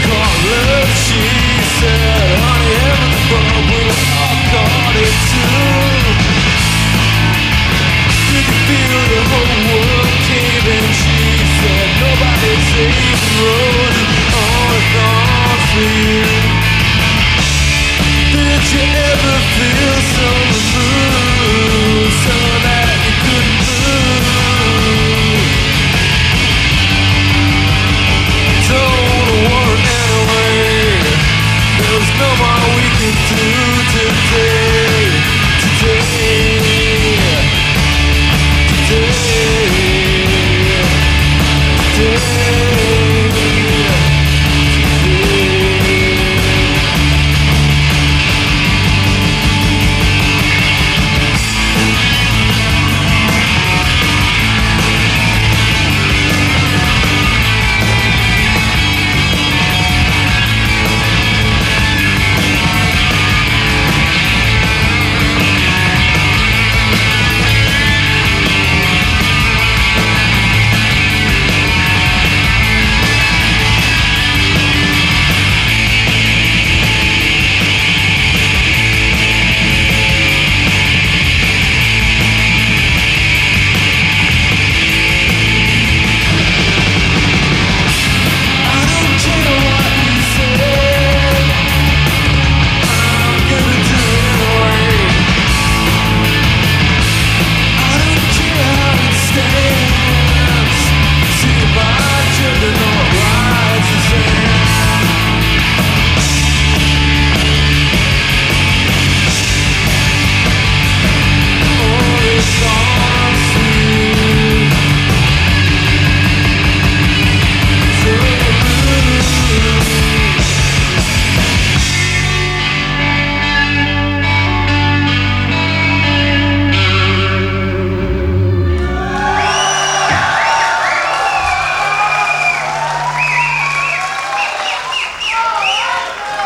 color, she said, honey, heaven's above, we were all caught in two. Did you feel the whole world cave in? She said, nobody's safe the road, all thoughts for you. Did you ever feel so removed?